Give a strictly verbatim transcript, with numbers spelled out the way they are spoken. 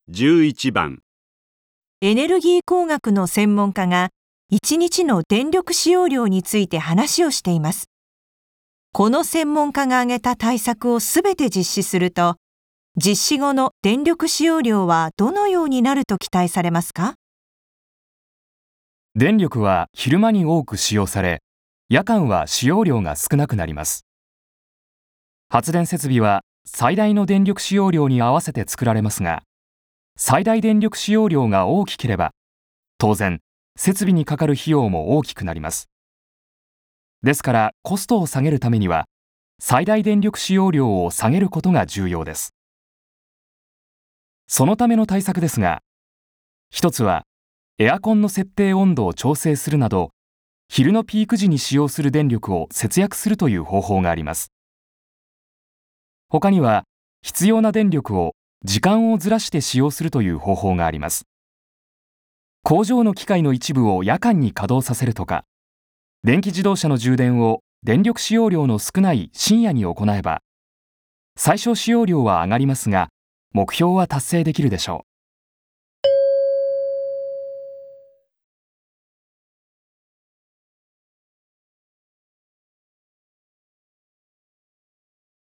じゅういちばんエネルギー工学の専門家がいちにちの電力使用量について話をしています。この専門家が挙げた対策をすべて実施すると、実施後の電力使用量はどのようになると期待されますか？ 電力は昼間に多く使用され、夜間は使用量が少なくなります。発電設備は最大の電力使用量に合わせて作られますが、最大電力使用量が大きければ、当然、設備にかかる費用も大きくなります。ですから、コストを下げるためには、最大電力使用量を下げることが重要です。そのための対策ですが、一つは、エアコンの設定温度を調整するなど、昼のピーク時に使用する電力を節約するという方法があります。他には、必要な電力を時間をずらして使用するという方法があります。工場の機械の一部を夜間に稼働させるとか、電気自動車の充電を電力使用量の少ない深夜に行えば、最小使用量は上がりますが、目標は達成できるでしょう。